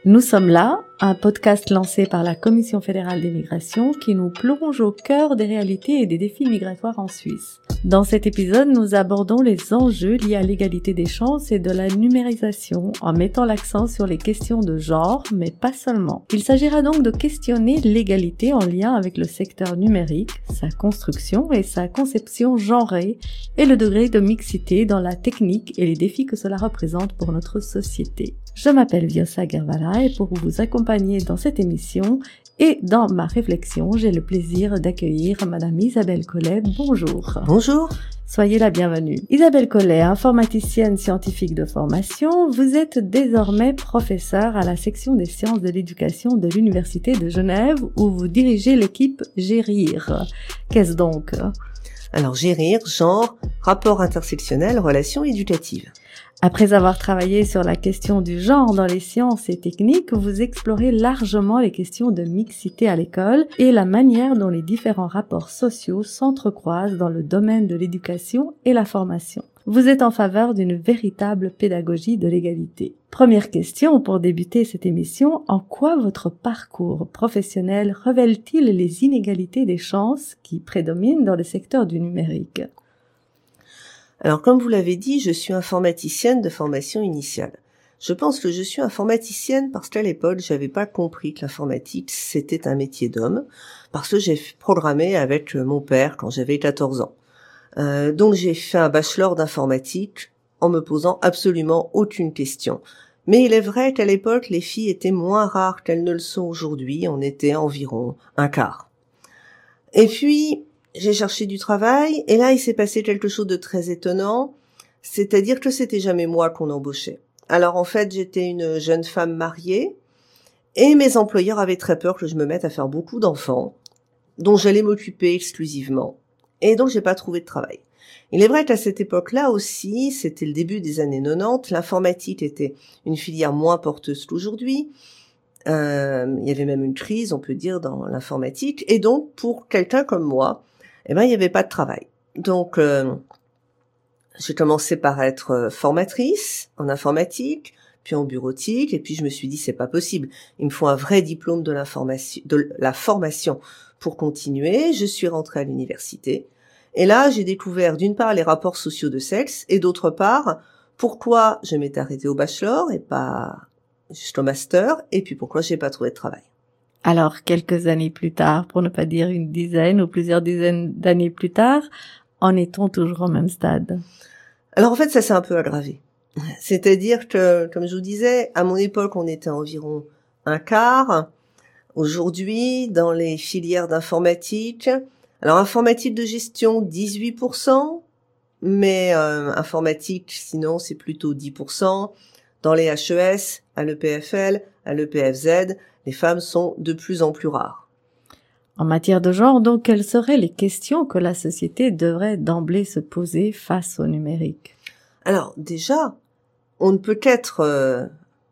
Nous sommes là, un podcast lancé par la Commission fédérale des migrations qui nous plonge au cœur des réalités et des défis migratoires en Suisse. Dans cet épisode, nous abordons les enjeux liés à l'égalité des chances et de la numérisation en mettant l'accent sur les questions de genre, mais pas seulement. Il s'agira donc de questionner l'égalité en lien avec le secteur numérique, sa construction et sa conception genrée et le degré de mixité dans la technique et les défis que cela représente pour notre société. Je m'appelle Viosa Gervala et pour vous accompagner dans cette émission et dans ma réflexion, j'ai le plaisir d'accueillir Madame Isabelle Collet. Bonjour. Bonjour. Soyez la bienvenue. Isabelle Collet, informaticienne scientifique de formation, vous êtes désormais professeure à la section des sciences de l'éducation de l'Université de Genève où vous dirigez l'équipe GERIR. Qu'est-ce donc? Alors GERIR, genre, rapport intersectionnel, relations éducatives. Après avoir travaillé sur la question du genre dans les sciences et techniques, vous explorez largement les questions de mixité à l'école et la manière dont les différents rapports sociaux s'entrecroisent dans le domaine de l'éducation et la formation. Vous êtes en faveur d'une véritable pédagogie de l'égalité. Première question pour débuter cette émission, en quoi votre parcours professionnel révèle-t-il les inégalités des chances qui prédominent dans le secteur du numérique ? Alors, comme vous l'avez dit, je suis informaticienne de formation initiale. Je pense que je suis informaticienne parce qu'à l'époque, j'avais pas compris que l'informatique, c'était un métier d'homme, parce que j'ai programmé avec mon père quand j'avais 14 ans. Donc, j'ai fait un bachelor d'informatique en me posant absolument aucune question. Mais il est vrai qu'à l'époque, les filles étaient moins rares qu'elles ne le sont aujourd'hui. On était environ un quart. Et puis, j'ai cherché du travail, et là, il s'est passé quelque chose de très étonnant, c'est-à-dire que c'était jamais moi qu'on embauchait. Alors, en fait, j'étais une jeune femme mariée, et mes employeurs avaient très peur que je me mette à faire beaucoup d'enfants, dont j'allais m'occuper exclusivement, et donc j'ai pas trouvé de travail. Il est vrai qu'à cette époque-là aussi, c'était le début des années 90, l'informatique était une filière moins porteuse qu'aujourd'hui. Il y avait même une crise, on peut dire, dans l'informatique, et donc, pour quelqu'un comme moi, il n'y avait pas de travail. Donc, j'ai commencé par être formatrice en informatique, puis en bureautique, et puis je me suis dit, c'est pas possible. Il me faut un vrai diplôme de la formation pour continuer. Je suis rentrée à l'université. Et là, j'ai découvert d'une part les rapports sociaux de sexe, et d'autre part, pourquoi je m'étais arrêtée au bachelor et pas jusqu'au master, et puis pourquoi j'ai pas trouvé de travail. Alors, quelques années plus tard, pour ne pas dire une dizaine ou plusieurs dizaines d'années plus tard, en est-on toujours au même stade? Alors en fait, ça s'est un peu aggravé. C'est-à-dire que, comme je vous disais, à mon époque, on était environ un quart. Aujourd'hui, dans les filières d'informatique, alors informatique de gestion, 18%, mais informatique, sinon, c'est plutôt 10%. Dans les HES, à l'EPFL, à l'EPFZ, les femmes sont de plus en plus rares. En matière de genre, donc, quelles seraient les questions que la société devrait d'emblée se poser face au numérique? Alors, déjà, on ne peut qu'être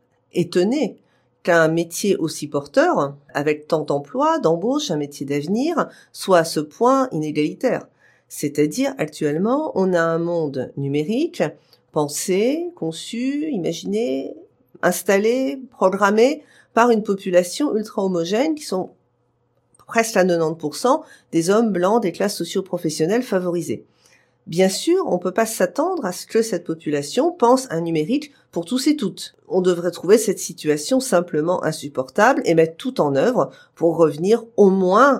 étonné qu'un métier aussi porteur, avec tant d'emplois, d'embauches, un métier d'avenir, soit à ce point inégalitaire. C'est-à-dire, actuellement, on a un monde numérique, pensé, conçu, imaginé, installé, programmé, par une population ultra homogène qui sont presque à 90% des hommes blancs des classes socio-professionnelles favorisées. Bien sûr, on ne peut pas s'attendre à ce que cette population pense un numérique pour tous et toutes. On devrait trouver cette situation simplement insupportable et mettre tout en œuvre pour revenir au moins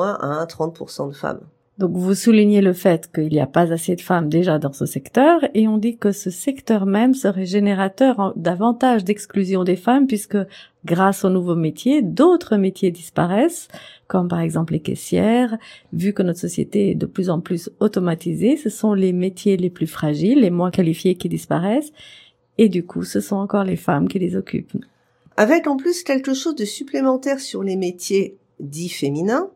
à 30% de femmes. Donc, vous soulignez le fait qu'il n'y a pas assez de femmes déjà dans ce secteur et on dit que ce secteur même serait générateur davantage d'exclusion des femmes puisque grâce aux nouveaux métiers, d'autres métiers disparaissent, comme par exemple les caissières. Vu que notre société est de plus en plus automatisée, ce sont les métiers les plus fragiles, les moins qualifiés qui disparaissent et du coup, ce sont encore les femmes qui les occupent. Avec en plus quelque chose de supplémentaire sur les métiers dits féminins,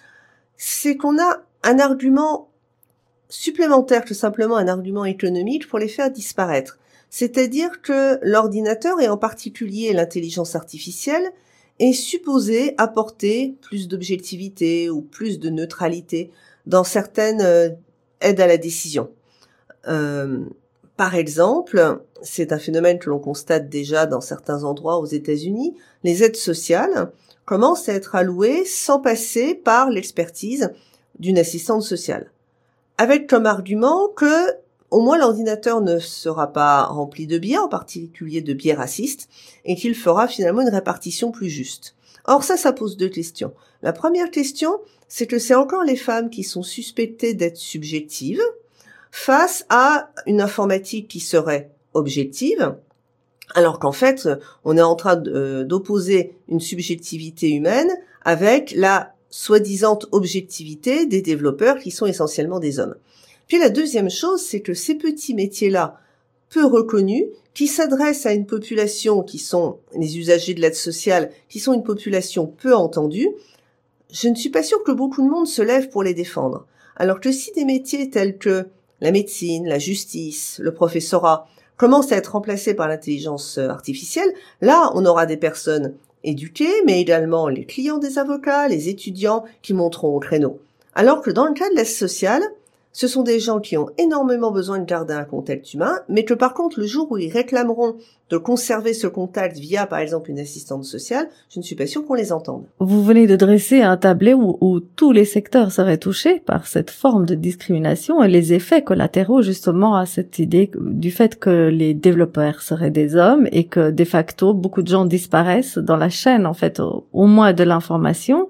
c'est qu'on a un argument supplémentaire que simplement un argument économique pour les faire disparaître. C'est-à-dire que l'ordinateur, et en particulier l'intelligence artificielle, est supposé apporter plus d'objectivité ou plus de neutralité dans certaines aides à la décision. Par exemple, c'est un phénomène que l'on constate déjà dans certains endroits aux États-Unis, les aides sociales commencent à être allouées sans passer par l'expertise d'une assistante sociale. Avec comme argument que, au moins, l'ordinateur ne sera pas rempli de biais, en particulier de biais racistes, et qu'il fera finalement une répartition plus juste. Or, ça pose deux questions. La première question, c'est que c'est encore les femmes qui sont suspectées d'être subjectives face à une informatique qui serait objective, alors qu'en fait, on est en train d'opposer une subjectivité humaine avec la soi-disant objectivité des développeurs qui sont essentiellement des hommes. Puis la deuxième chose, c'est que ces petits métiers-là, peu reconnus, qui s'adressent à une population qui sont les usagers de l'aide sociale, qui sont une population peu entendue, je ne suis pas sûre que beaucoup de monde se lève pour les défendre. Alors que si des métiers tels que la médecine, la justice, le professorat commencent à être remplacés par l'intelligence artificielle, là, on aura des personnes éduqués, mais également les clients des avocats, les étudiants qui monteront au créneau. Alors que dans le cas de l'aide sociale, ce sont des gens qui ont énormément besoin de garder un contact humain, mais que par contre, le jour où ils réclameront de conserver ce contact via, par exemple, une assistante sociale, je ne suis pas sûre qu'on les entende. Vous venez de dresser un tableau où tous les secteurs seraient touchés par cette forme de discrimination et les effets collatéraux justement à cette idée du fait que les développeurs seraient des hommes et que de facto, beaucoup de gens disparaissent dans la chaîne, en fait, au moins de l'information.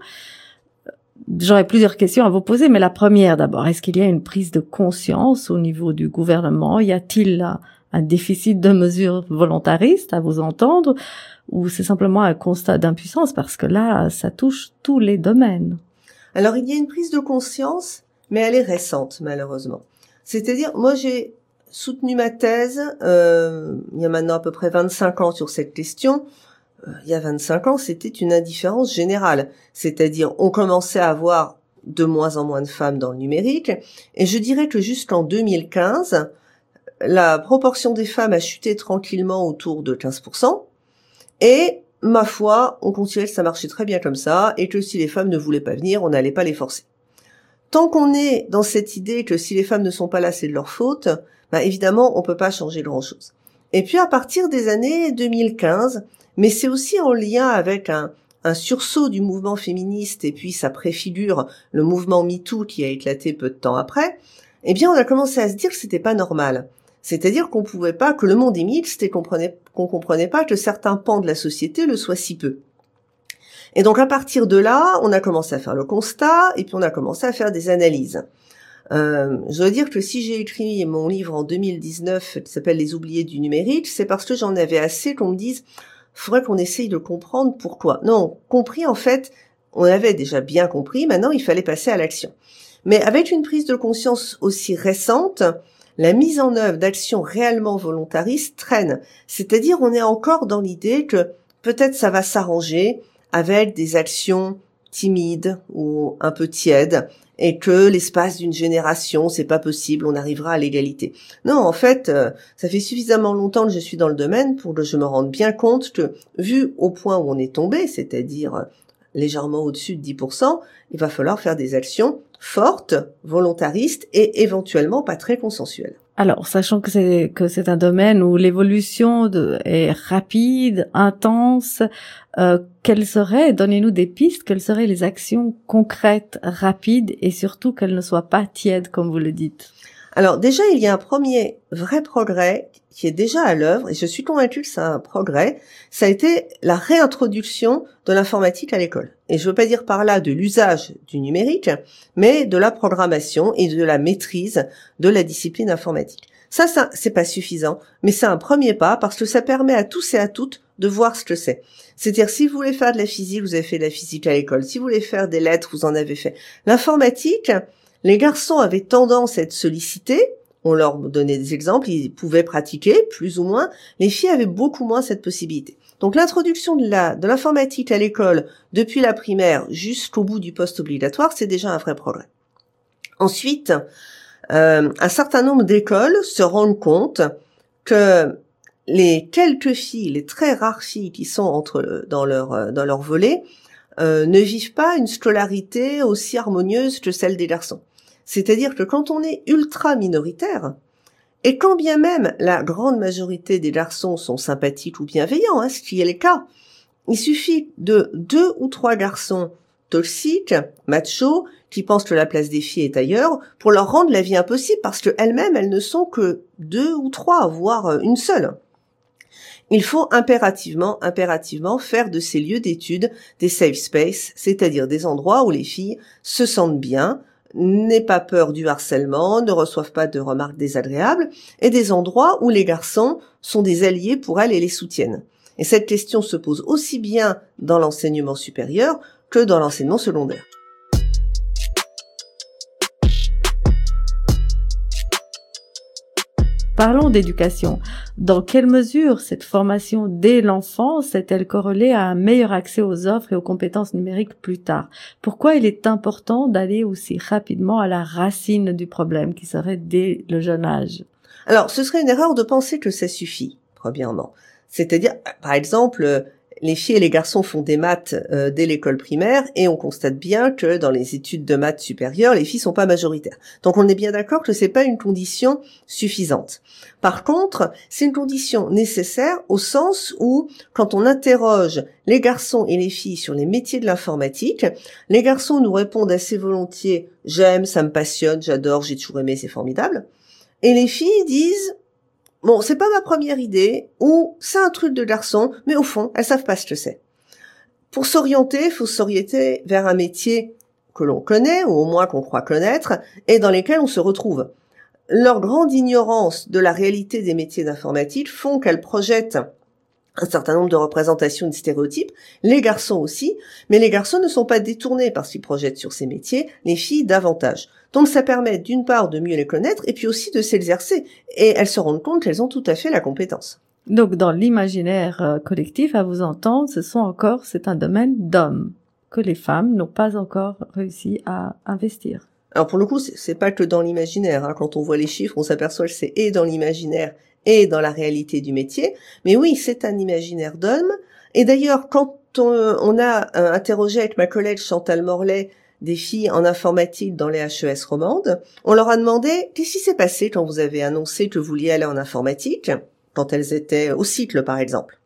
J'aurais plusieurs questions à vous poser, mais la première d'abord, est-ce qu'il y a une prise de conscience au niveau du gouvernement? Y a-t-il un déficit de mesures volontaristes à vous entendre, ou c'est simplement un constat d'impuissance parce que là, ça touche tous les domaines? Alors il y a une prise de conscience, mais elle est récente malheureusement. C'est-à-dire, moi j'ai soutenu ma thèse il y a maintenant à peu près 25 ans sur cette question. Il y a 25 ans, c'était une indifférence générale. C'est-à-dire, on commençait à avoir de moins en moins de femmes dans le numérique. Et je dirais que jusqu'en 2015, la proportion des femmes a chuté tranquillement autour de 15%. Et, ma foi, on considérait que ça marchait très bien comme ça, et que si les femmes ne voulaient pas venir, on n'allait pas les forcer. Tant qu'on est dans cette idée que si les femmes ne sont pas là, c'est de leur faute, évidemment, on peut pas changer grand-chose. Et puis, à partir des années 2015, mais c'est aussi en lien avec un sursaut du mouvement féministe et puis ça préfigure le mouvement MeToo qui a éclaté peu de temps après, eh bien on a commencé à se dire que c'était pas normal. C'est-à-dire qu'on pouvait pas, que le monde est mixte et qu'on comprenait pas que certains pans de la société le soient si peu. Et donc à partir de là, on a commencé à faire le constat et puis on a commencé à faire des analyses. Je dois dire que si j'ai écrit mon livre en 2019 qui s'appelle Les oubliés du numérique, c'est parce que j'en avais assez qu'on me dise faudrait qu'on essaye de comprendre pourquoi. Non, compris en fait, on avait déjà bien compris, maintenant il fallait passer à l'action. Mais avec une prise de conscience aussi récente, la mise en œuvre d'actions réellement volontaristes traîne. C'est-à-dire on est encore dans l'idée que peut-être ça va s'arranger avec des actions timides ou un peu tièdes, et que l'espace d'une génération, c'est pas possible, on arrivera à l'égalité. Non, en fait, ça fait suffisamment longtemps que je suis dans le domaine pour que je me rende bien compte que, vu au point où on est tombé, c'est-à-dire légèrement au-dessus de 10%, il va falloir faire des actions fortes, volontaristes et éventuellement pas très consensuelles. Alors, sachant que c'est un domaine où l'évolution est rapide, intense, donnez-nous des pistes, quelles seraient les actions concrètes, rapides et surtout qu'elles ne soient pas tièdes comme vous le dites? Alors déjà, il y a un premier vrai progrès qui est déjà à l'œuvre et je suis convaincue que c'est un progrès. Ça a été la réintroduction de l'informatique à l'école. Et je veux pas dire par là de l'usage du numérique, mais de la programmation et de la maîtrise de la discipline informatique. Ça, c'est pas suffisant, mais c'est un premier pas parce que ça permet à tous et à toutes de voir ce que c'est. C'est-à-dire, si vous voulez faire de la physique, vous avez fait de la physique à l'école. Si vous voulez faire des lettres, vous en avez fait. L'informatique, les garçons avaient tendance à être sollicités. On leur donnait des exemples, ils pouvaient pratiquer, plus ou moins. Les filles avaient beaucoup moins cette possibilité. Donc l'introduction de l'informatique à l'école, depuis la primaire jusqu'au bout du post-obligatoire, c'est déjà un vrai progrès. Ensuite, un certain nombre d'écoles se rendent compte que les quelques filles, les très rares filles qui sont dans leur volet, ne vivent pas une scolarité aussi harmonieuse que celle des garçons. C'est-à-dire que quand on est ultra minoritaire, Et quand bien même la grande majorité des garçons sont sympathiques ou bienveillants, ce qui est le cas, il suffit de 2 ou 3 garçons toxiques, machos, qui pensent que la place des filles est ailleurs, pour leur rendre la vie impossible, parce qu'elles-mêmes, elles ne sont que 2 ou 3, voire une seule. Il faut impérativement faire de ces lieux d'études des safe spaces, c'est-à-dire des endroits où les filles se sentent bien, n'aient pas peur du harcèlement, ne reçoivent pas de remarques désagréables, et des endroits où les garçons sont des alliés pour elles et les soutiennent. Et cette question se pose aussi bien dans l'enseignement supérieur que dans l'enseignement secondaire. Parlons d'éducation. Dans quelle mesure cette formation dès l'enfance est-elle corrélée à un meilleur accès aux offres et aux compétences numériques plus tard? Pourquoi il est important d'aller aussi rapidement à la racine du problème, qui serait dès le jeune âge? Alors, ce serait une erreur de penser que ça suffit, premièrement. C'est-à-dire, par exemple, les filles et les garçons font des maths dès l'école primaire et on constate bien que dans les études de maths supérieures, les filles sont pas majoritaires. Donc on est bien d'accord que c'est pas une condition suffisante. Par contre, c'est une condition nécessaire au sens où, quand on interroge les garçons et les filles sur les métiers de l'informatique, les garçons nous répondent assez volontiers « j'aime, ça me passionne, j'adore, j'ai toujours aimé, c'est formidable ». Et les filles disent « bon, c'est pas ma première idée » ou « c'est un truc de garçon », mais au fond, elles savent pas ce que c'est. Pour s'orienter, il faut s'orienter vers un métier que l'on connaît, ou au moins qu'on croit connaître, et dans lesquels on se retrouve. Leur grande ignorance de la réalité des métiers d'informatique font qu'elles projettent un certain nombre de représentations et de stéréotypes, les garçons aussi, mais les garçons ne sont pas détournés parce qu'ils projettent sur ces métiers, les filles davantage. Donc ça permet d'une part de mieux les connaître et puis aussi de s'exercer, et elles se rendent compte qu'elles ont tout à fait la compétence. Donc dans l'imaginaire collectif, à vous entendre, c'est un domaine d'hommes que les femmes n'ont pas encore réussi à investir. Alors pour le coup, c'est pas que dans l'imaginaire, Quand on voit les chiffres, on s'aperçoit que c'est et dans l'imaginaire et dans la réalité du métier. Mais oui, c'est un imaginaire d'homme. Et d'ailleurs, quand on a interrogé avec ma collègue Chantal Morlaix des filles en informatique dans les HES romandes, on leur a demandé qu'est-ce qui s'est passé quand vous avez annoncé que vous vouliez aller en informatique, quand elles étaient au cycle par exemple.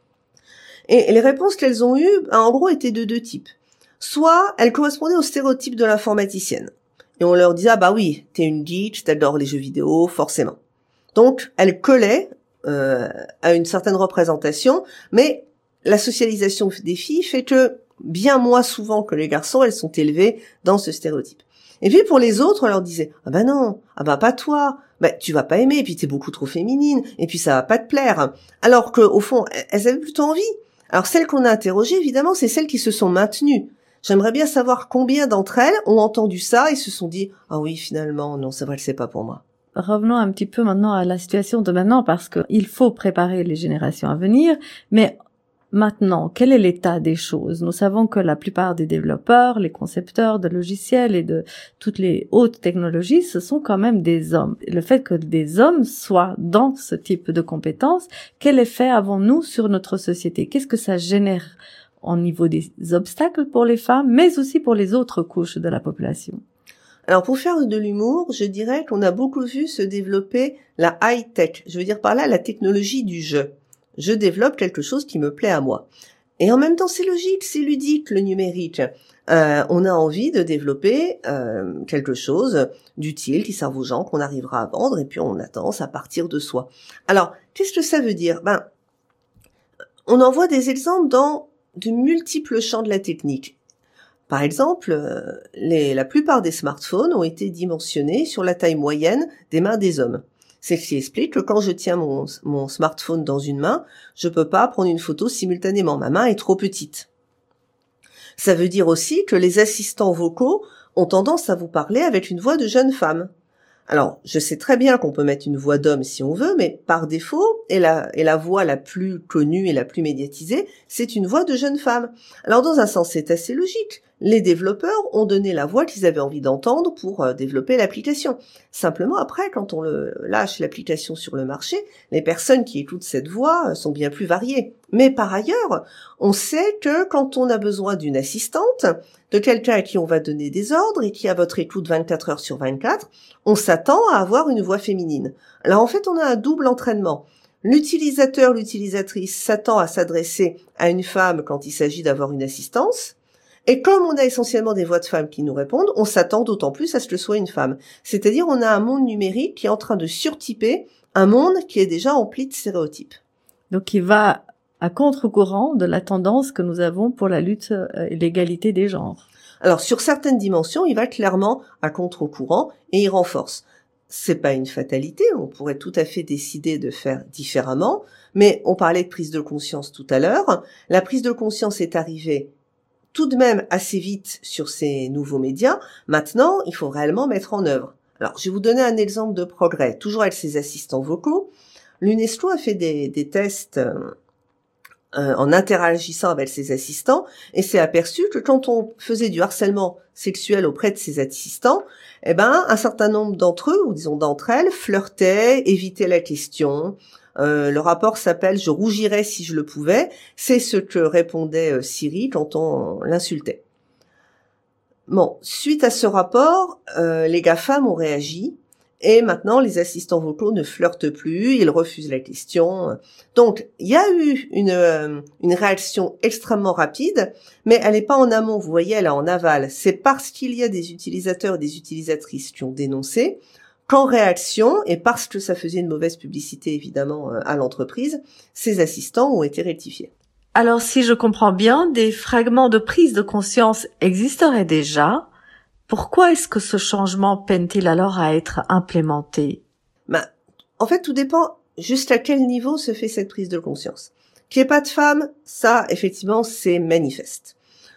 Et les réponses qu'elles ont eues, en gros, étaient de 2 types. Soit elles correspondaient au stéréotype de l'informaticienne. Et on leur disait, ah bah oui, t'es une geek, t'adores les jeux vidéo, forcément. Donc, elles collaient à une certaine représentation, mais la socialisation des filles fait que, bien moins souvent que les garçons, elles sont élevées dans ce stéréotype. Et puis pour les autres, on leur disait, ah bah non, ah bah pas toi, bah tu vas pas aimer, et puis t'es beaucoup trop féminine, et puis ça va pas te plaire. Alors que au fond, elles avaient plutôt envie. Alors celles qu'on a interrogées, évidemment, c'est celles qui se sont maintenues. J'aimerais bien savoir combien d'entre elles ont entendu ça et se sont dit « Ah oui, finalement, non, c'est vrai que c'est pas pour moi ». Revenons un petit peu maintenant à la situation de maintenant, parce qu'il faut préparer les générations à venir, mais maintenant, quel est l'état des choses? Nous savons que la plupart des développeurs, les concepteurs de logiciels et de toutes les hautes technologies, ce sont quand même des hommes. Le fait que des hommes soient dans ce type de compétences, quel effet avons-nous sur notre société? Qu'est-ce que ça génère au niveau des obstacles pour les femmes, mais aussi pour les autres couches de la population? Alors pour faire de l'humour, je dirais qu'on a beaucoup vu se développer la high-tech. Je veux dire par là la technologie du jeu. Je développe quelque chose qui me plaît à moi. Et en même temps, c'est logique, c'est ludique, le numérique. On a envie de développer quelque chose d'utile qui serve aux gens, qu'on arrivera à vendre, et puis on a tendance à partir de soi. Alors, qu'est-ce que ça veut dire? On en voit des exemples dans de multiples champs de la technique. Par exemple, la plupart des smartphones ont été dimensionnés sur la taille moyenne des mains des hommes. C'est ce qui explique que quand je tiens mon smartphone dans une main, je peux pas prendre une photo simultanément. Ma main est trop petite. Ça veut dire aussi que les assistants vocaux ont tendance à vous parler avec une voix de jeune femme. Alors, je sais très bien qu'on peut mettre une voix d'homme si on veut, mais par défaut, et la voix la plus connue et la plus médiatisée, c'est une voix de jeune femme. Alors, dans un sens, c'est assez logique. Les développeurs ont donné la voix qu'ils avaient envie d'entendre pour développer l'application. Simplement, après, quand on lâche l'application sur le marché, les personnes qui écoutent cette voix sont bien plus variées. Mais par ailleurs, on sait que quand on a besoin d'une assistante, de quelqu'un à qui on va donner des ordres et qui a votre écoute 24 heures sur 24, on s'attend à avoir une voix féminine. Alors en fait, on a un double entraînement. L'utilisateur, l'utilisatrice s'attend à s'adresser à une femme quand il s'agit d'avoir une assistance. Et comme on a essentiellement des voix de femmes qui nous répondent, on s'attend d'autant plus à ce que ce soit une femme. C'est-à-dire, on a un monde numérique qui est en train de surtyper un monde qui est déjà empli de stéréotypes. Donc, il va à contre-courant de la tendance que nous avons pour la lutte et l'égalité des genres. Alors, sur certaines dimensions, il va clairement à contre-courant et il renforce. C'est pas une fatalité, on pourrait tout à fait décider de faire différemment, mais on parlait de prise de conscience tout à l'heure. La prise de conscience est arrivée tout de même assez vite sur ces nouveaux médias. Maintenant, il faut réellement mettre en œuvre. Alors, je vais vous donner un exemple de progrès, toujours avec ces assistants vocaux. L'UNESCO a fait des tests en interagissant avec ses assistants et s'est aperçu que quand on faisait du harcèlement sexuel auprès de ses assistants, un certain nombre d'entre eux, ou disons d'entre elles, flirtaient, évitaient la question. Le rapport s'appelle « Je rougirais si je le pouvais ». C'est ce que répondait Siri quand on l'insultait. Bon, suite à ce rapport, les GAFAM ont réagi et maintenant les assistants vocaux ne flirtent plus, ils refusent la question. Donc, il y a eu une réaction extrêmement rapide, mais elle n'est pas en amont, vous voyez, elle est en aval. C'est parce qu'il y a des utilisateurs et des utilisatrices qui ont dénoncé qu'en réaction, et parce que ça faisait une mauvaise publicité évidemment à l'entreprise, ces assistants ont été rectifiés. Alors, si je comprends bien, des fragments de prise de conscience existeraient déjà. Pourquoi est-ce que ce changement peine-t-il alors à être implémenté? En fait, tout dépend jusqu'à quel niveau se fait cette prise de conscience. Qu'il n'y ait pas de femmes, ça, effectivement, c'est manifeste.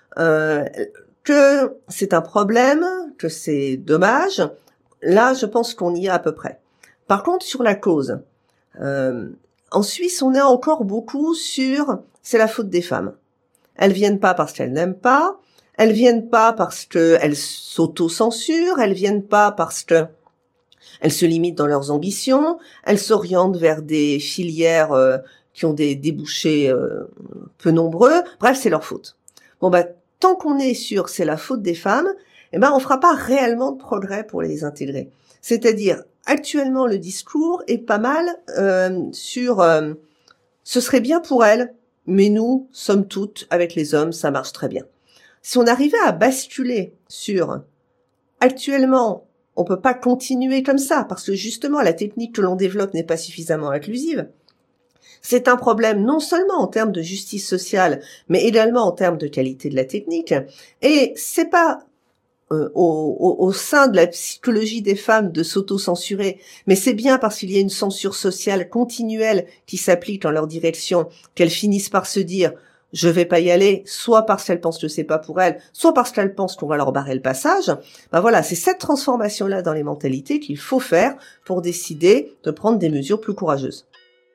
Que c'est un problème, que c'est dommage, là, je pense qu'on y est à peu près. Par contre, sur la cause, en Suisse, on est encore beaucoup sur « c'est la faute des femmes ». Elles viennent pas parce qu'elles n'aiment pas, elles viennent pas parce qu'elles s'auto-censurent, elles viennent pas parce que elles se limitent dans leurs ambitions, elles s'orientent vers des filières qui ont des débouchés peu nombreux. Bref, c'est leur faute. Bon, tant qu'on est sur « c'est la faute des femmes », on fera pas réellement de progrès pour les intégrer. C'est-à-dire, actuellement, le discours est pas mal sur ce serait bien pour elles, mais nous, somme toute, avec les hommes, ça marche très bien. Si on arrivait à basculer sur actuellement, on peut pas continuer comme ça, parce que justement, la technique que l'on développe n'est pas suffisamment inclusive. C'est un problème non seulement en termes de justice sociale, mais également en termes de qualité de la technique. Et c'est pas au sein de la psychologie des femmes de s'auto-censurer, mais c'est bien parce qu'il y a une censure sociale continuelle qui s'applique en leur direction qu'elles finissent par se dire « je vais pas y aller », soit parce qu'elles pensent que c'est pas pour elles, soit parce qu'elles pensent qu'on va leur barrer le passage. Voilà, c'est cette transformation-là dans les mentalités qu'il faut faire pour décider de prendre des mesures plus courageuses.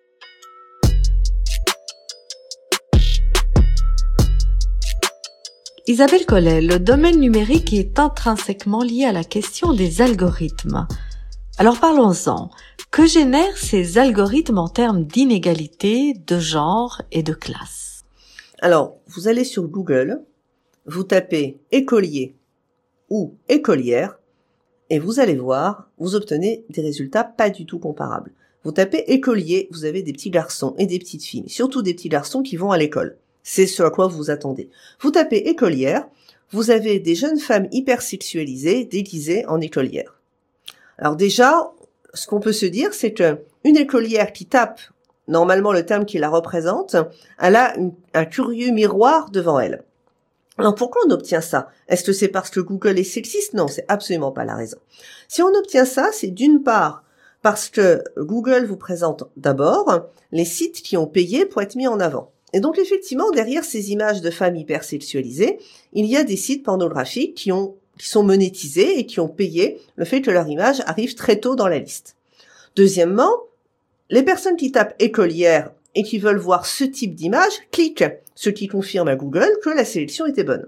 Isabelle Collet, le domaine numérique est intrinsèquement lié à la question des algorithmes. Alors parlons-en. Que génèrent ces algorithmes en termes d'inégalité, de genre et de classe? Alors, vous allez sur Google, vous tapez écolier ou écolière et vous allez voir, vous obtenez des résultats pas du tout comparables. Vous tapez écolier, vous avez des petits garçons et des petites filles, surtout des petits garçons qui vont à l'école. C'est ce à quoi vous vous attendez. Vous tapez écolière, vous avez des jeunes femmes hypersexualisées déguisées en écolières. Alors déjà, ce qu'on peut se dire, c'est que une écolière qui tape normalement le terme qui la représente, elle a un curieux miroir devant elle. Alors pourquoi on obtient ça? Est-ce que c'est parce que Google est sexiste? Non, c'est absolument pas la raison. Si on obtient ça, c'est d'une part parce que Google vous présente d'abord les sites qui ont payé pour être mis en avant. Et donc effectivement, derrière ces images de femmes hypersexualisées, il y a des sites pornographiques qui sont monétisés et qui ont payé le fait que leur image arrive très tôt dans la liste. Deuxièmement, les personnes qui tapent écolière et qui veulent voir ce type d'image cliquent, ce qui confirme à Google que la sélection était bonne.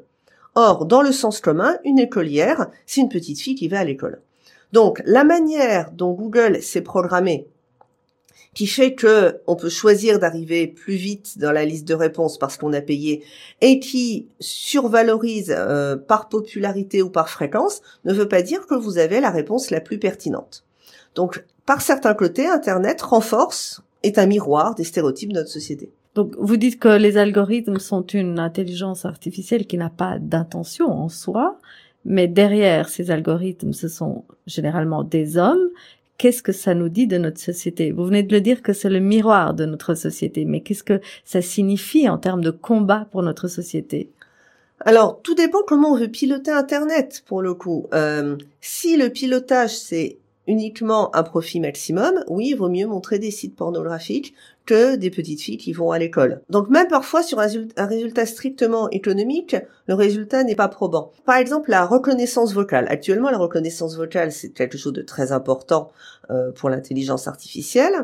Or, dans le sens commun, une écolière, c'est une petite fille qui va à l'école. Donc, la manière dont Google s'est programmé, qui fait que on peut choisir d'arriver plus vite dans la liste de réponses parce qu'on a payé, et qui survalorise par popularité ou par fréquence, ne veut pas dire que vous avez la réponse la plus pertinente. Donc, par certains côtés, Internet renforce, est un miroir des stéréotypes de notre société. Donc, vous dites que les algorithmes sont une intelligence artificielle qui n'a pas d'intention en soi, mais derrière ces algorithmes, ce sont généralement des hommes. Qu'est-ce que ça nous dit de notre société? Vous venez de le dire que c'est le miroir de notre société, mais qu'est-ce que ça signifie en termes de combat pour notre société? Alors, tout dépend comment on veut piloter Internet, pour le coup. Si le pilotage, c'est uniquement un profit maximum, oui, il vaut mieux montrer des sites pornographiques que des petites filles qui vont à l'école. Donc même parfois sur un résultat strictement économique, le résultat n'est pas probant. Par exemple, la reconnaissance vocale. Actuellement, la reconnaissance vocale, c'est quelque chose de très important pour l'intelligence artificielle.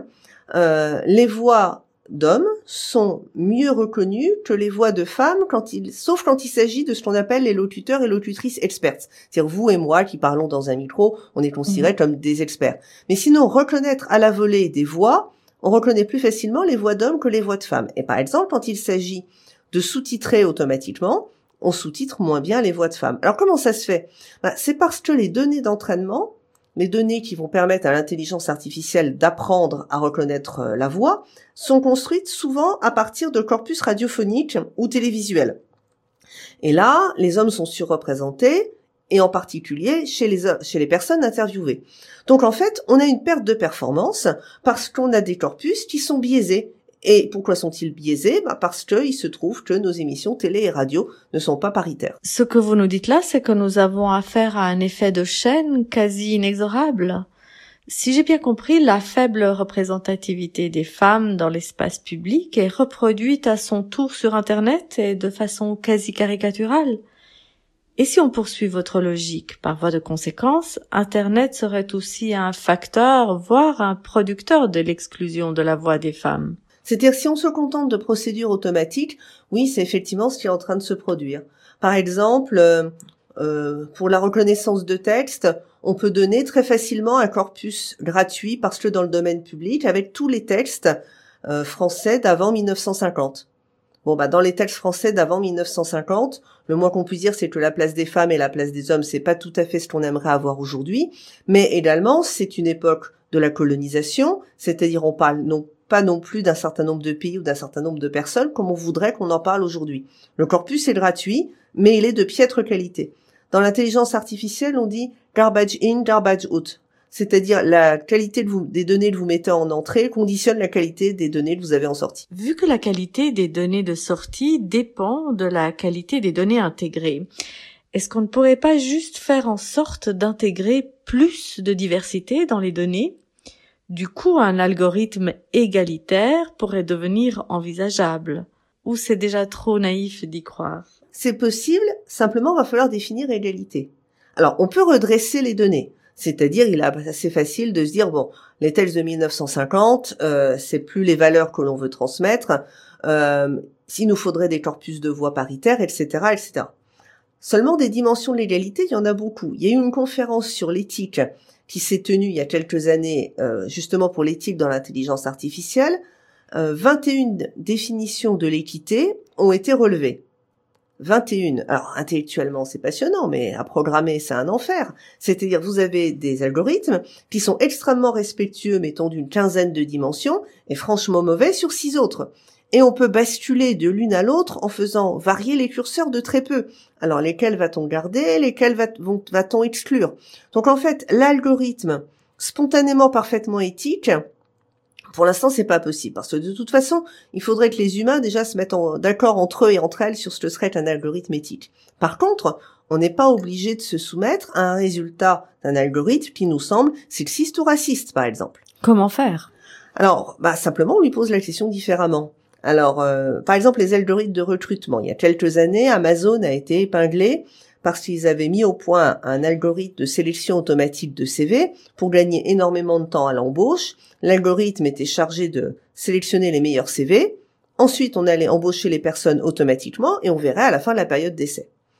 Les voix d'hommes sont mieux reconnues que les voix de femmes sauf quand il s'agit de ce qu'on appelle les locuteurs et locutrices expertes. C'est-à-dire vous et moi qui parlons dans un micro, on est considérés comme des experts. Mais sinon, reconnaître à la volée des voix, on reconnaît plus facilement les voix d'hommes que les voix de femmes. Et par exemple, quand il s'agit de sous-titrer automatiquement, on sous-titre moins bien les voix de femmes. Alors comment ça se fait? C'est parce que les données d'entraînement, les données qui vont permettre à l'intelligence artificielle d'apprendre à reconnaître la voix, sont construites souvent à partir de corpus radiophoniques ou télévisuels. Et là, les hommes sont surreprésentés, et en particulier chez les personnes interviewées. Donc en fait, on a une perte de performance parce qu'on a des corpus qui sont biaisés. Et pourquoi sont-ils biaisés? Parce qu'il se trouve que nos émissions télé et radio ne sont pas paritaires. Ce que vous nous dites là, c'est que nous avons affaire à un effet de chaîne quasi inexorable. Si j'ai bien compris, la faible représentativité des femmes dans l'espace public est reproduite à son tour sur Internet et de façon quasi caricaturale. Et si on poursuit votre logique, par voie de conséquence, Internet serait aussi un facteur, voire un producteur de l'exclusion de la voix des femmes. C'est-à-dire, si on se contente de procédures automatiques, oui, c'est effectivement ce qui est en train de se produire. Par exemple, pour la reconnaissance de texte, on peut donner très facilement un corpus gratuit parce que dans le domaine public, avec tous les textes français d'avant 1950. Dans les textes français d'avant 1950, le moins qu'on puisse dire, c'est que la place des femmes et la place des hommes, c'est pas tout à fait ce qu'on aimerait avoir aujourd'hui, mais également, c'est une époque de la colonisation, c'est-à-dire on parle pas non plus d'un certain nombre de pays ou d'un certain nombre de personnes comme on voudrait qu'on en parle aujourd'hui. Le corpus est gratuit, mais il est de piètre qualité. Dans l'intelligence artificielle, on dit garbage in, garbage out. C'est-à-dire la qualité des données que vous mettez en entrée conditionne la qualité des données que vous avez en sortie. Vu que la qualité des données de sortie dépend de la qualité des données intégrées, est-ce qu'on ne pourrait pas juste faire en sorte d'intégrer plus de diversité dans les données? Du coup, un algorithme égalitaire pourrait devenir envisageable. Ou c'est déjà trop naïf d'y croire? C'est possible, simplement il va falloir définir égalité. Alors, on peut redresser les données. C'est-à-dire, il est assez facile de se dire, les textes de 1950, c'est plus les valeurs que l'on veut transmettre, s'il nous faudrait des corpus de voix paritaires, etc., etc. Seulement, des dimensions de l'égalité, il y en a beaucoup. Il y a eu une conférence sur l'éthique qui s'est tenue il y a quelques années, justement pour l'éthique dans l'intelligence artificielle. 21 définitions de l'équité ont été relevées. 21. Alors, intellectuellement, c'est passionnant, mais à programmer, c'est un enfer. C'est-à-dire, vous avez des algorithmes qui sont extrêmement respectueux, mettons, d'une quinzaine de dimensions, et franchement mauvais sur 6 autres. Et on peut basculer de l'une à l'autre en faisant varier les curseurs de très peu. Alors, lesquels va-t-on garder, lesquels va-t-on exclure? Donc, en fait, l'algorithme, spontanément parfaitement éthique, pour l'instant, c'est pas possible, parce que de toute façon, il faudrait que les humains déjà se mettent d'accord entre eux et entre elles sur ce que serait un algorithme éthique. Par contre, on n'est pas obligé de se soumettre à un résultat d'un algorithme qui nous semble sexiste ou raciste, par exemple. Comment faire? Alors, simplement, on lui pose la question différemment. Alors, par exemple, les algorithmes de recrutement. Il y a quelques années, Amazon a été épinglé parce qu'ils avaient mis au point un algorithme de sélection automatique de CV pour gagner énormément de temps à l'embauche. L'algorithme était chargé de sélectionner les meilleurs CV. Ensuite, on allait embaucher les personnes automatiquement et on verrait à la fin de la période d'essai.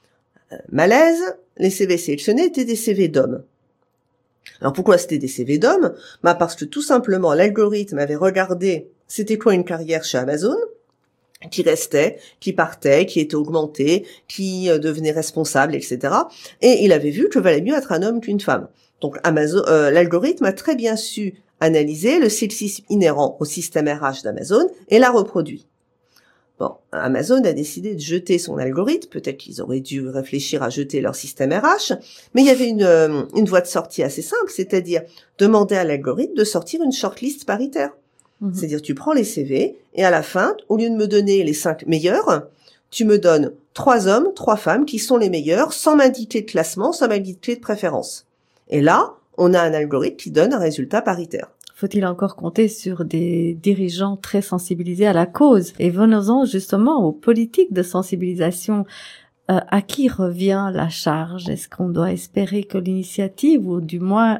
Malaise, les CV sélectionnés étaient des CV d'hommes. Alors pourquoi c'était des CV d'hommes? Parce que tout simplement l'algorithme avait regardé c'était quoi une carrière chez Amazon, qui restait, qui partait, qui était augmenté, qui devenait responsable, etc. Et il avait vu que valait mieux être un homme qu'une femme. Donc l'algorithme a très bien su analyser le sexisme inhérent au système RH d'Amazon et l'a reproduit. Bon, Amazon a décidé de jeter son algorithme, peut-être qu'ils auraient dû réfléchir à jeter leur système RH, mais il y avait une voie de sortie assez simple, c'est-à-dire demander à l'algorithme de sortir une shortlist paritaire. C'est-à-dire tu prends les CV et à la fin, au lieu de me donner les 5 meilleurs, tu me donnes 3 hommes, 3 femmes qui sont les meilleurs, sans m'indiquer de classement, sans m'indiquer de préférence. Et là, on a un algorithme qui donne un résultat paritaire. Faut-il encore compter sur des dirigeants très sensibilisés à la cause? Et venons-en justement aux politiques de sensibilisation. À qui revient la charge? Est-ce qu'on doit espérer que l'initiative, ou du moins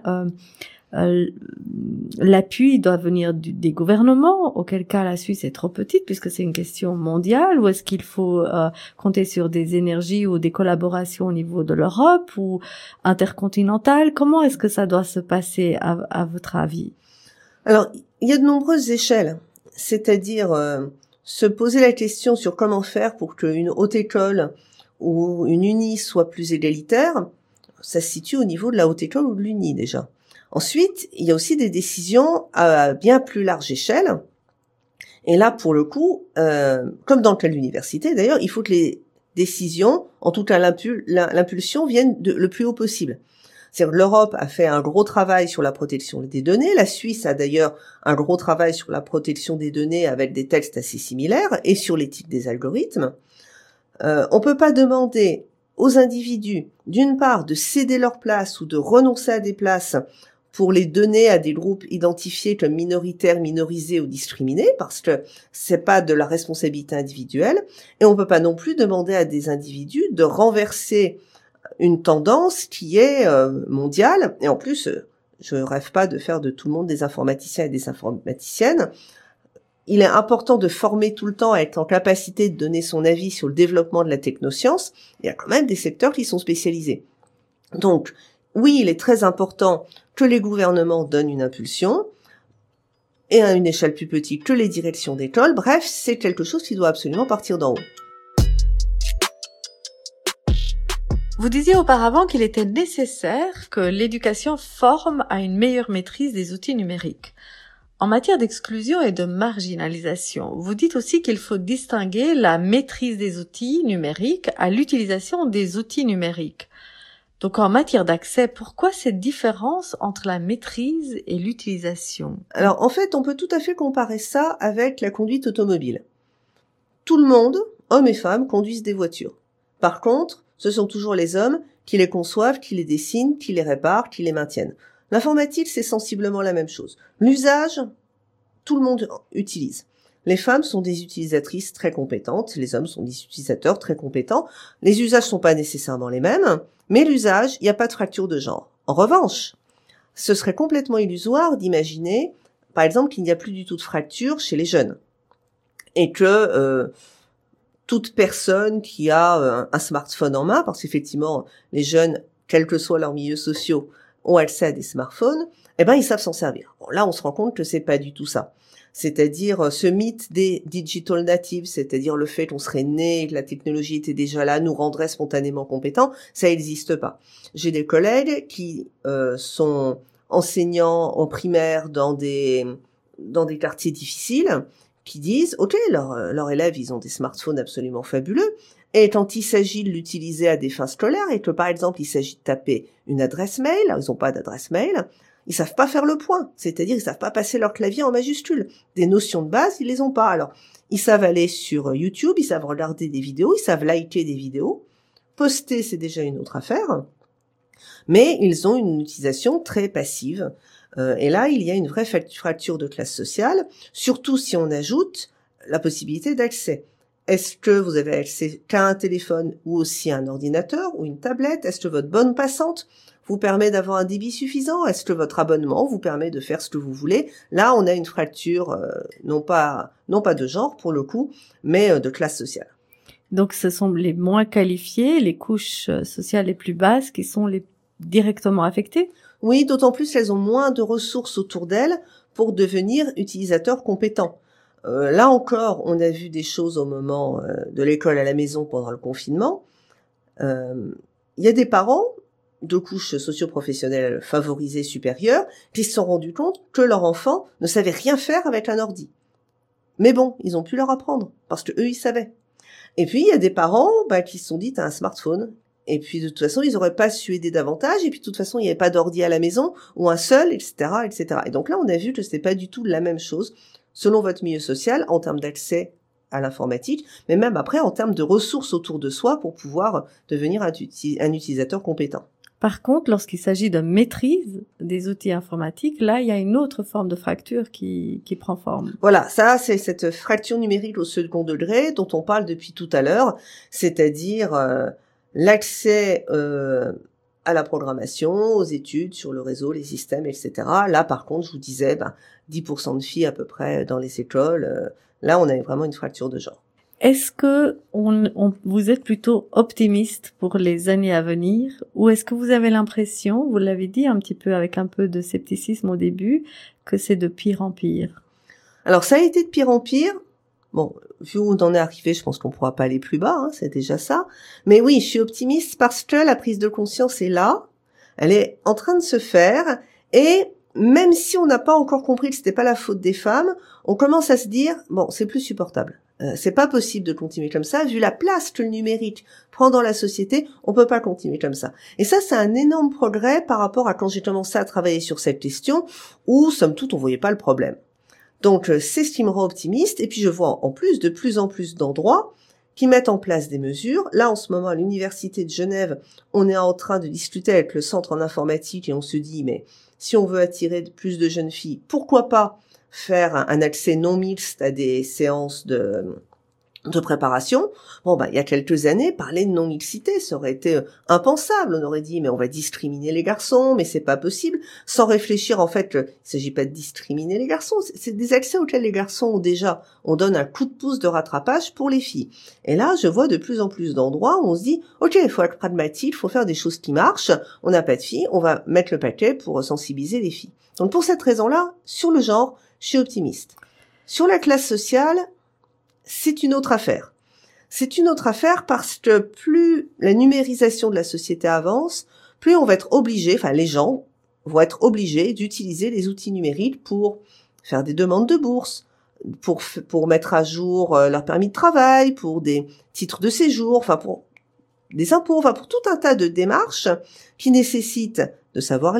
l'appui, doit venir des gouvernements, auquel cas la Suisse est trop petite puisque c'est une question mondiale, ou est-ce qu'il faut compter sur des énergies ou des collaborations au niveau de l'Europe ou intercontinentales? Comment est-ce que ça doit se passer à votre avis? Alors, il y a de nombreuses échelles, c'est-à-dire se poser la question sur comment faire pour qu'une haute école ou une uni soit plus égalitaire, ça se situe au niveau de la haute école ou de l'uni déjà. Ensuite, il y a aussi des décisions à bien plus large échelle, et là, pour le coup, comme dans le cas de l'université d'ailleurs, il faut que les décisions, en tout cas l'impulsion, viennent le plus haut possible. C'est-à-dire que l'Europe a fait un gros travail sur la protection des données. La Suisse a d'ailleurs un gros travail sur la protection des données avec des textes assez similaires et sur l'éthique des algorithmes. On peut pas demander aux individus, d'une part, de céder leur place ou de renoncer à des places pour les donner à des groupes identifiés comme minoritaires, minorisés ou discriminés, parce que c'est pas de la responsabilité individuelle. Et on peut pas non plus demander à des individus de renverser une tendance qui est mondiale, et en plus, je rêve pas de faire de tout le monde des informaticiens et des informaticiennes. Il est important de former tout le temps, à être en capacité de donner son avis sur le développement de la technoscience. Il y a quand même des secteurs qui sont spécialisés. Donc, oui, il est très important que les gouvernements donnent une impulsion, et à une échelle plus petite que les directions d'école. Bref, c'est quelque chose qui doit absolument partir d'en haut. Vous disiez auparavant qu'il était nécessaire que l'éducation forme à une meilleure maîtrise des outils numériques. En matière d'exclusion et de marginalisation, vous dites aussi qu'il faut distinguer la maîtrise des outils numériques à l'utilisation des outils numériques. Donc en matière d'accès, pourquoi cette différence entre la maîtrise et l'utilisation? Alors en fait, on peut tout à fait comparer ça avec la conduite automobile. Tout le monde, hommes et femmes, conduisent des voitures. Par contre, ce sont toujours les hommes qui les conçoivent, qui les dessinent, qui les réparent, qui les maintiennent. L'informatique, c'est sensiblement la même chose. L'usage, tout le monde utilise. Les femmes sont des utilisatrices très compétentes, les hommes sont des utilisateurs très compétents. Les usages sont pas nécessairement les mêmes, mais l'usage, il n'y a pas de fracture de genre. En revanche, ce serait complètement illusoire d'imaginer, par exemple, qu'il n'y a plus du tout de fracture chez les jeunes. Et que toute personne qui a un smartphone en main, parce qu'effectivement, les jeunes, quels que soient leurs milieux sociaux, ont accès à des smartphones, ils savent s'en servir. Bon, là, on se rend compte que c'est pas du tout ça. C'est-à-dire ce mythe des digital natives, c'est-à-dire le fait qu'on serait né, que la technologie était déjà là, nous rendrait spontanément compétents, ça n'existe pas. J'ai des collègues qui sont enseignants en primaire dans des quartiers difficiles, qui disent, ok, leurs élèves, ils ont des smartphones absolument fabuleux, et quand il s'agit de l'utiliser à des fins scolaires, et que par exemple, il s'agit de taper une adresse mail, ils n'ont pas d'adresse mail, ils savent pas faire le point, c'est-à-dire ils savent pas passer leur clavier en majuscule. Des notions de base, ils les ont pas. Alors, ils savent aller sur YouTube, ils savent regarder des vidéos, ils savent liker des vidéos. Poster, c'est déjà une autre affaire. Mais ils ont une utilisation très passive. Et là, il y a une vraie fracture de classe sociale, surtout si on ajoute la possibilité d'accès. Est-ce que vous avez accès qu'à un téléphone ou aussi à un ordinateur ou une tablette? Est-ce que votre bande passante vous permet d'avoir un débit suffisant? Est-ce que votre abonnement vous permet de faire ce que vous voulez? Là, on a une fracture, non pas de genre pour le coup, mais de classe sociale. Donc ce sont les moins qualifiés, les couches sociales les plus basses qui sont les directement affectées? Oui, d'autant plus qu'elles ont moins de ressources autour d'elles pour devenir utilisateurs compétents. Là encore, on a vu des choses au moment de l'école à la maison pendant le confinement. Il y a des parents de couches socio-professionnelles favorisées supérieures qui se sont rendus compte que leur enfant ne savait rien faire avec un ordi. Mais bon, ils ont pu leur apprendre parce que eux ils savaient. Et puis il y a des parents qui se sont dit t'as un smartphone. Et puis de toute façon ils auraient pas su aider davantage. Et puis de toute façon il n'y avait pas d'ordi à la maison ou un seul, etc., etc. Et donc là on a vu que c'était pas du tout la même chose selon votre milieu social en termes d'accès à l'informatique, mais même après en termes de ressources autour de soi pour pouvoir devenir un utilisateur compétent. Par contre, lorsqu'il s'agit de maîtrise des outils informatiques, là, il y a une autre forme de fracture qui prend forme. Voilà, ça, c'est cette fracture numérique au second degré dont on parle depuis tout à l'heure, c'est-à-dire l'accès à la programmation, aux études sur le réseau, les systèmes, etc. Là, par contre, je vous disais, 10% de filles à peu près dans les écoles. Là, on a vraiment une fracture de genre. Est-ce que vous êtes plutôt optimiste pour les années à venir, ou est-ce que vous avez l'impression, vous l'avez dit un petit peu avec un peu de scepticisme au début, que c'est de pire en pire? Alors ça a été de pire en pire. Bon, vu où on en est arrivé, je pense qu'on pourra pas aller plus bas, c'est déjà ça. Mais oui, je suis optimiste parce que la prise de conscience est là, elle est en train de se faire, et même si on n'a pas encore compris que c'était pas la faute des femmes, on commence à se dire, bon, c'est plus supportable. C'est pas possible de continuer comme ça. Vu la place que le numérique prend dans la société, on peut pas continuer comme ça. Et ça, c'est un énorme progrès par rapport à quand j'ai commencé à travailler sur cette question, où, somme toute, on voyait pas le problème. Donc, c'est ce qui me rend optimiste. Et puis, je vois en plus de plus en plus d'endroits qui mettent en place des mesures. Là, en ce moment, à l'Université de Genève, on est en train de discuter avec le centre en informatique et on se dit, mais si on veut attirer plus de jeunes filles, pourquoi pas faire un accès non mixte à des séances de préparation. Bon, il y a quelques années, parler de non-mixité, ça aurait été impensable. On aurait dit, mais on va discriminer les garçons, mais c'est pas possible. Sans réfléchir, en fait, il s'agit pas de discriminer les garçons. C'est des accès auxquels les garçons ont déjà. On donne un coup de pouce de rattrapage pour les filles. Et là, je vois de plus en plus d'endroits où on se dit, ok, il faut être pragmatique, il faut faire des choses qui marchent. On n'a pas de filles, on va mettre le paquet pour sensibiliser les filles. Donc, pour cette raison-là, sur le genre, je suis optimiste. Sur la classe sociale, c'est une autre affaire. C'est une autre affaire parce que plus la numérisation de la société avance, plus on va être obligé, les gens vont être obligés d'utiliser les outils numériques pour faire des demandes de bourse, pour mettre à jour leur permis de travail, pour des titres de séjour, pour des impôts, pour tout un tas de démarches qui nécessitent de savoir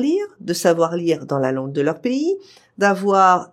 lire dans la langue de leur pays, d'avoir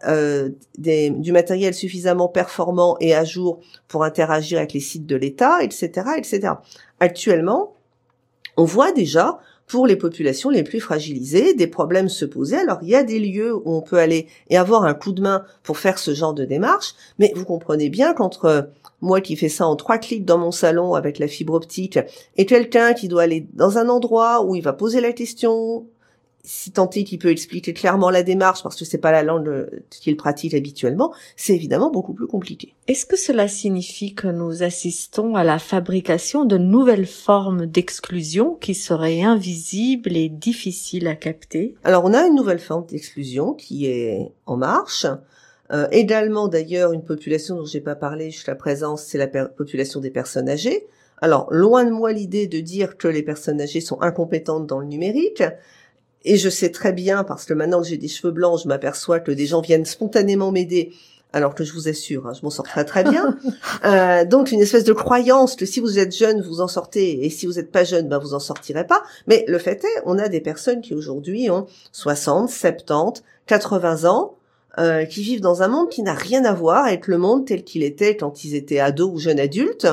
du matériel suffisamment performant et à jour pour interagir avec les sites de l'État, etc., etc. Actuellement, on voit déjà, pour les populations les plus fragilisées, des problèmes se poser. Alors, il y a des lieux où on peut aller et avoir un coup de main pour faire ce genre de démarche, mais vous comprenez bien qu'entre moi qui fais ça en 3 clics dans mon salon avec la fibre optique et quelqu'un qui doit aller dans un endroit où il va poser la question, si tant est qu'il peut expliquer clairement la démarche parce que c'est pas la langue qu'il pratique habituellement, c'est évidemment beaucoup plus compliqué. Est-ce que cela signifie que nous assistons à la fabrication de nouvelles formes d'exclusion qui seraient invisibles et difficiles à capter? Alors on a une nouvelle forme d'exclusion qui est en marche. Également d'ailleurs une population dont j'ai pas parlé jusqu'à présent, c'est la population des personnes âgées. Alors loin de moi l'idée de dire que les personnes âgées sont incompétentes dans le numérique. Et je sais très bien, parce que maintenant que j'ai des cheveux blancs, je m'aperçois que des gens viennent spontanément m'aider, alors que je vous assure, je m'en sors très très bien. Donc une espèce de croyance que si vous êtes jeune, vous en sortez, et si vous n'êtes pas jeune, vous en sortirez pas. Mais le fait est, on a des personnes qui aujourd'hui ont 60, 70, 80 ans, qui vivent dans un monde qui n'a rien à voir avec le monde tel qu'il était quand ils étaient ados ou jeunes adultes,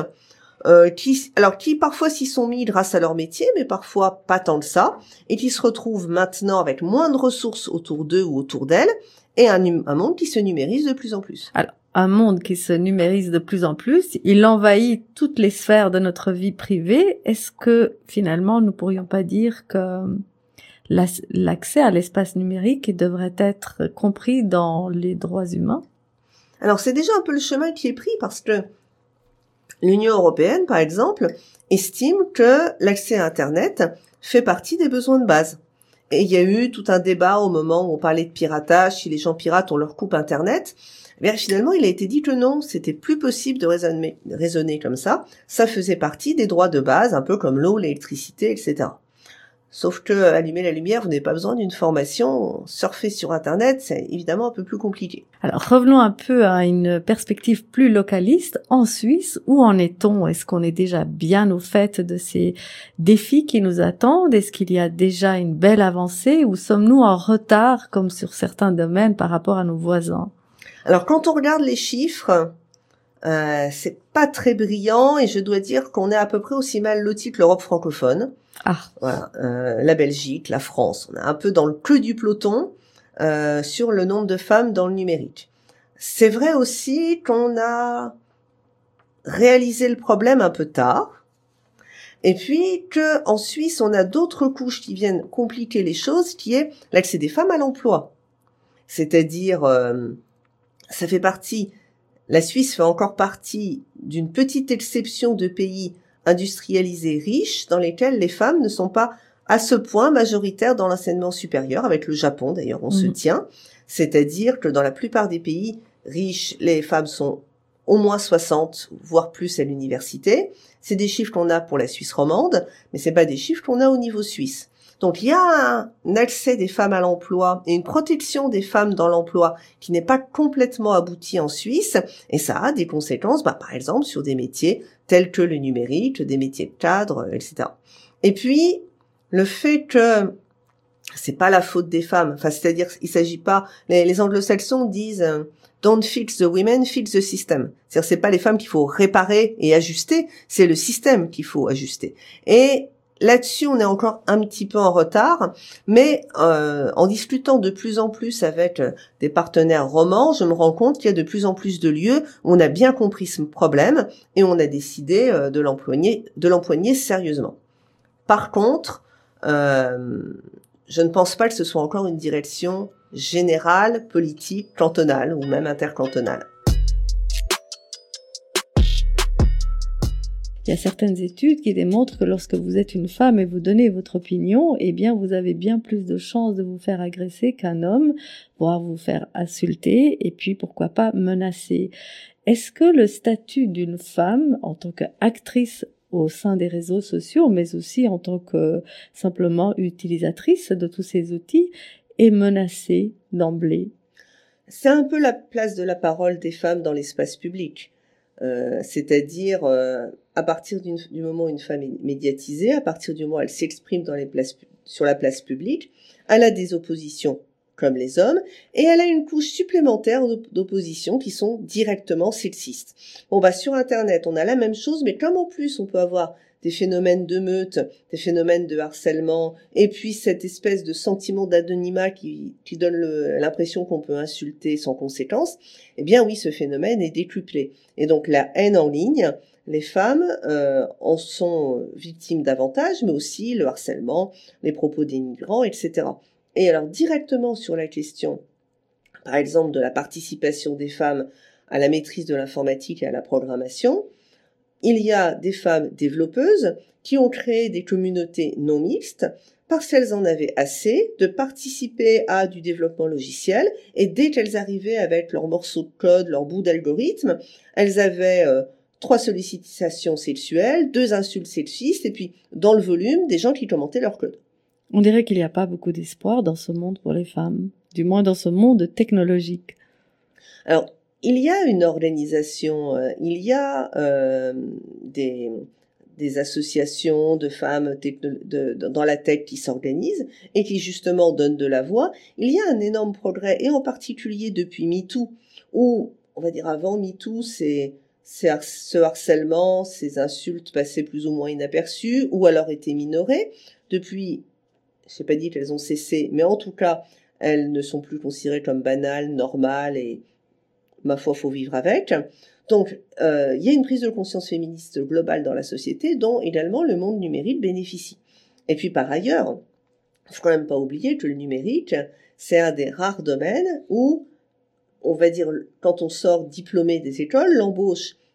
qui parfois s'y sont mis grâce à leur métier, mais parfois pas tant que ça, et qui se retrouvent maintenant avec moins de ressources autour d'eux ou autour d'elles, et un monde qui se numérise de plus en plus. Alors, un monde qui se numérise de plus en plus, il envahit toutes les sphères de notre vie privée. Est-ce que, finalement, nous pourrions pas dire que l'accès à l'espace numérique devrait être compris dans les droits humains? Alors, c'est déjà un peu le chemin qui est pris, parce que L'Union européenne, par exemple, estime que l'accès à Internet fait partie des besoins de base. Et il y a eu tout un débat au moment où on parlait de piratage, si les gens piratent, on leur coupe Internet. Eh bien, finalement, il a été dit que non, c'était plus possible de raisonner comme ça. Ça faisait partie des droits de base, un peu comme l'eau, l'électricité, etc. Sauf que allumer la lumière, vous n'avez pas besoin d'une formation. Surfer sur Internet, c'est évidemment un peu plus compliqué. Alors revenons un peu à une perspective plus localiste. En Suisse, où en est-on? Est-ce qu'on est déjà bien au fait de ces défis qui nous attendent? Est-ce qu'il y a déjà une belle avancée ou sommes-nous en retard comme sur certains domaines par rapport à nos voisins? Alors quand on regarde les chiffres, c'est pas très brillant et je dois dire qu'on est à peu près aussi mal loti que l'Europe francophone. Ah. Voilà, la Belgique, la France, on est un peu dans le queue du peloton sur le nombre de femmes dans le numérique. C'est vrai aussi qu'on a réalisé le problème un peu tard, et puis que en Suisse on a d'autres couches qui viennent compliquer les choses, qui est l'accès des femmes à l'emploi. C'est-à-dire, ça fait partie, la Suisse fait encore partie d'une petite exception de pays industrialisés riches dans lesquels les femmes ne sont pas à ce point majoritaires dans l'enseignement supérieur. Avec le Japon d'ailleurs on se tient, c'est-à-dire que dans la plupart des pays riches, les femmes sont au moins 60 voire plus à l'université. C'est des chiffres qu'on a pour la Suisse romande, mais c'est pas des chiffres qu'on a au niveau suisse. Donc il y a un accès des femmes à l'emploi et une protection des femmes dans l'emploi qui n'est pas complètement abouti en Suisse, et ça a des conséquences, par exemple sur des métiers tels que le numérique, des métiers de cadre, etc. Et puis le fait que c'est pas la faute des femmes, enfin c'est-à-dire il s'agit pas, les anglo-saxons disent don't fix the women, fix the system. C'est-à-dire c'est pas les femmes qu'il faut réparer et ajuster, c'est le système qu'il faut ajuster. Et là-dessus, on est encore un petit peu en retard, mais en discutant de plus en plus avec des partenaires romans, je me rends compte qu'il y a de plus en plus de lieux où on a bien compris ce problème et on a décidé de l'empoigner sérieusement. Par contre, je ne pense pas que ce soit encore une direction générale, politique, cantonale ou même intercantonale. Il y a certaines études qui démontrent que lorsque vous êtes une femme et vous donnez votre opinion, eh bien, vous avez bien plus de chances de vous faire agresser qu'un homme, voire vous faire insulter et puis, pourquoi pas, menacer. Est-ce que le statut d'une femme en tant qu'actrice au sein des réseaux sociaux, mais aussi en tant que simplement utilisatrice de tous ces outils, est menacé d'emblée? C'est un peu la place de la parole des femmes dans l'espace public. C'est-à-dire à partir du moment où une femme est médiatisée, à partir du moment où elle s'exprime sur la place publique, elle a des oppositions comme les hommes, et elle a une couche supplémentaire d'opposition qui sont directement sexistes. Sur Internet, on a la même chose, mais comme en plus on peut avoir des phénomènes de meute, des phénomènes de harcèlement, et puis cette espèce de sentiment d'anonymat qui donne l'impression qu'on peut insulter sans conséquence, eh bien oui, ce phénomène est décuplé. Et donc la haine en ligne, les femmes en sont victimes davantage, mais aussi le harcèlement, les propos dénigrants, etc. Et alors directement sur la question, par exemple, de la participation des femmes à la maîtrise de l'informatique et à la programmation, il y a des femmes développeuses qui ont créé des communautés non mixtes parce qu'elles en avaient assez de participer à du développement logiciel, et dès qu'elles arrivaient avec leurs morceaux de code, leur bout d'algorithme, elles avaient 3 sollicitations sexuelles, 2 insultes sexistes, et puis dans le volume, des gens qui commentaient leur code. On dirait qu'il n'y a pas beaucoup d'espoir dans ce monde pour les femmes, du moins dans ce monde technologique. Alors, il y a une organisation, il y a des associations de femmes dans la tech qui s'organisent et qui justement donnent de la voix. Il y a un énorme progrès, et en particulier depuis MeToo, où, on va dire avant MeToo, ce harcèlement, ces insultes passaient plus ou moins inaperçues ou alors étaient minorées. Depuis, je n'ai pas dit qu'elles ont cessé, mais en tout cas, elles ne sont plus considérées comme banales, normales, et ma foi, faut vivre avec. Donc, il y a une prise de conscience féministe globale dans la société, dont également le monde numérique bénéficie. Et puis par ailleurs, il faut quand même pas oublier que le numérique, c'est un des rares domaines où, on va dire, quand on sort diplômé des écoles, l'embauche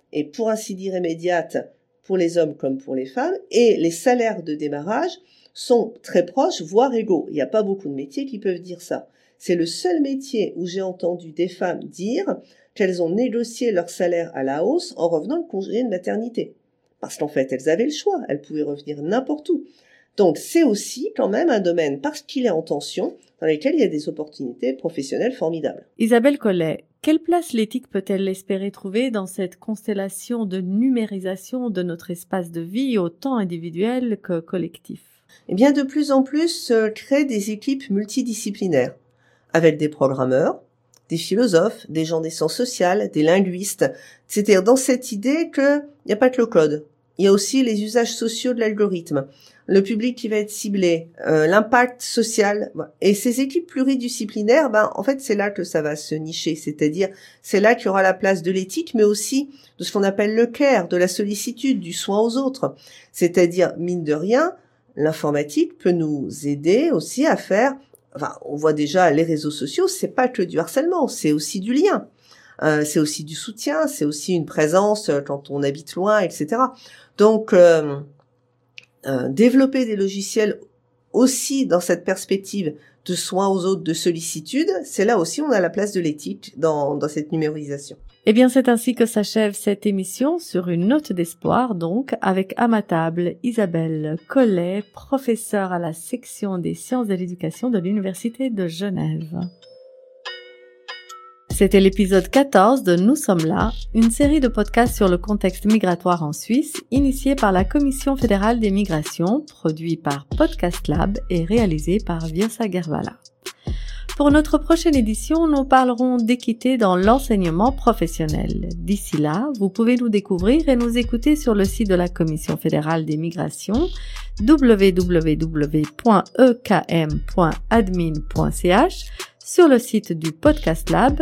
est pour ainsi dire immédiate pour les hommes comme pour les femmes, et les salaires de démarrage sont très proches, voire égaux. Il n'y a pas beaucoup de métiers qui peuvent dire ça. C'est le seul métier où j'ai entendu des femmes dire qu'elles ont négocié leur salaire à la hausse en revenant de congé de maternité. Parce qu'en fait, elles avaient le choix, elles pouvaient revenir n'importe où. Donc c'est aussi quand même un domaine, parce qu'il est en tension, dans lequel il y a des opportunités professionnelles formidables. Isabelle Collet, quelle place l'éthique peut-elle espérer trouver dans cette constellation de numérisation de notre espace de vie, autant individuel que collectif? Eh bien, de plus en plus se créent des équipes multidisciplinaires, avec des programmeurs, des philosophes, des gens des sciences sociales, des linguistes. C'est-à-dire dans cette idée qu'il n'y a pas que le code. Il y a aussi les usages sociaux de l'algorithme, le public qui va être ciblé, l'impact social. Et ces équipes pluridisciplinaires, en fait, c'est là que ça va se nicher. C'est-à-dire, c'est là qu'il y aura la place de l'éthique, mais aussi de ce qu'on appelle le care, de la sollicitude, du soin aux autres. C'est-à-dire, mine de rien, l'informatique peut nous aider aussi à faire, on voit déjà les réseaux sociaux, c'est pas que du harcèlement, c'est aussi du lien. C'est aussi du soutien, c'est aussi une présence quand on habite loin, etc. Donc, développer des logiciels aussi dans cette perspective de soins aux autres, de sollicitude, c'est là aussi on a la place de l'éthique dans cette numérisation. Eh bien, c'est ainsi que s'achève cette émission sur une note d'espoir, donc, avec à ma table Isabelle Collet, professeure à la section des sciences de l'éducation de l'Université de Genève. C'était l'épisode 14 de Nous sommes là, une série de podcasts sur le contexte migratoire en Suisse, initiée par la Commission fédérale des migrations, produit par Podcast Lab et réalisé par Virsa Gervala. Pour notre prochaine édition, nous parlerons d'équité dans l'enseignement professionnel. D'ici là, vous pouvez nous découvrir et nous écouter sur le site de la Commission fédérale des migrations www.ekm.admin.ch, sur le site du Podcast Lab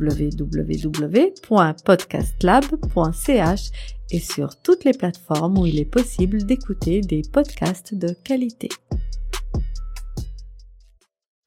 www.podcastlab.ch et sur toutes les plateformes où il est possible d'écouter des podcasts de qualité.